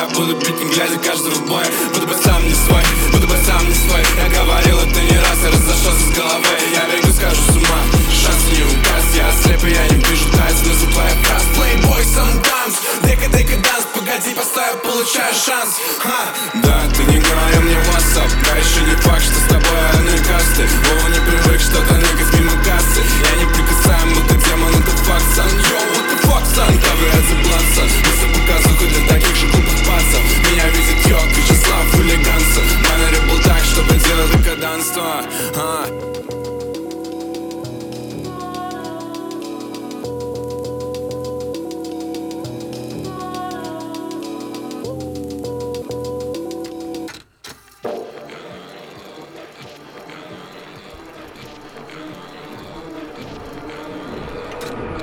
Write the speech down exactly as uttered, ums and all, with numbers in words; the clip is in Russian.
Я буду бить, не глядя каждого боя. Буду быть сам не свой, буду быть сам не свой. Я говорил это не раз, я разошелся с головой. Я бегу, скажу с ума, шанс не указ. Я слеп и я не вижу тайны, смысл твоих фраз. Playboy sometimes, дека, дека, данс. Погоди, поставь, получаю шанс. Ха. Да, ты не говорил мне WhatsApp. Да, еще не факт, что с тобой одной касты. Вова не привык что-то никать мимо кассы. Я не прикасаем, будто демон, это факт, сан. Йоу, what the fuck, сан? Ковырять за плаца. Мысль показуха для таких же глупых пацев. Меня видит йог, Вячеслав, хулиганца. Манере был так, чтобы делать декаданство. А.